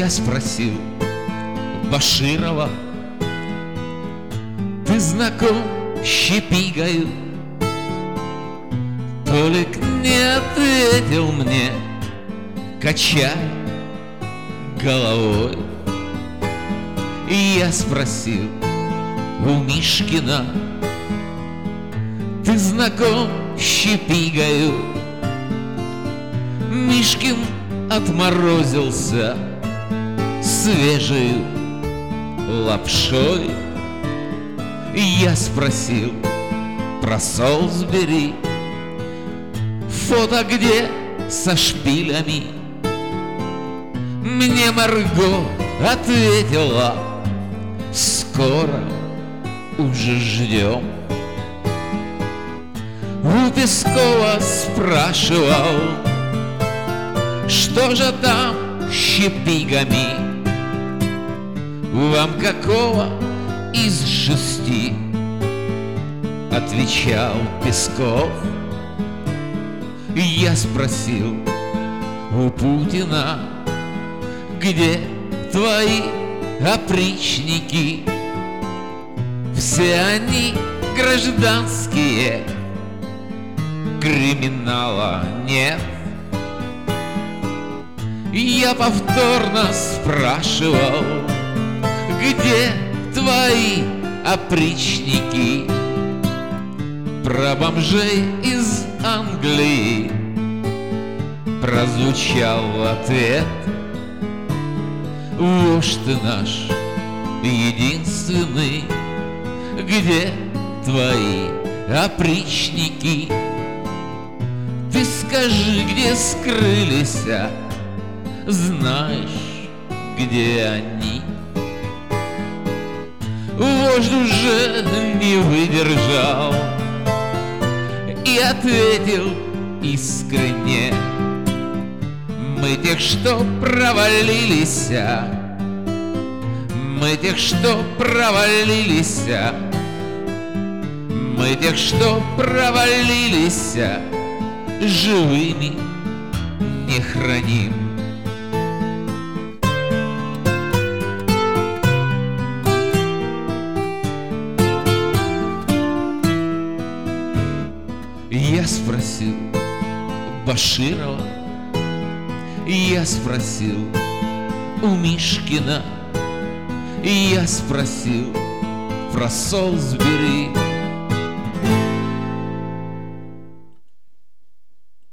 Я спросил Баширова: ты знаком с Щепигою? Толик не ответил мне, качая головой. И я спросил у Мишкина: ты знаком с Щепигою? Мишкин отморозился свежей лапшой. И я спросил про Солсбери: фото где со шпилями? Мне Марго ответила: скоро уже ждем. У Пескова спрашивал: что же там с Щепигами? Вам какого из 6? Отвечал Песков. Я спросил у Путина: где твои опричники? Все они гражданские, криминала нет. Я повторно спрашивал: где твои опричники? Про бомжей из Англии прозвучал ответ: вождь ты наш единственный, где твои опричники? Ты скажи, где скрылись, знаешь, где они? Вождь уже не выдержал и ответил искренне: мы тех, что провалились, мы тех, что провалились, мы тех, что провалились, живыми не храним. Я спросил Баширова, я спросил у Мишкина, я спросил про Солсбери.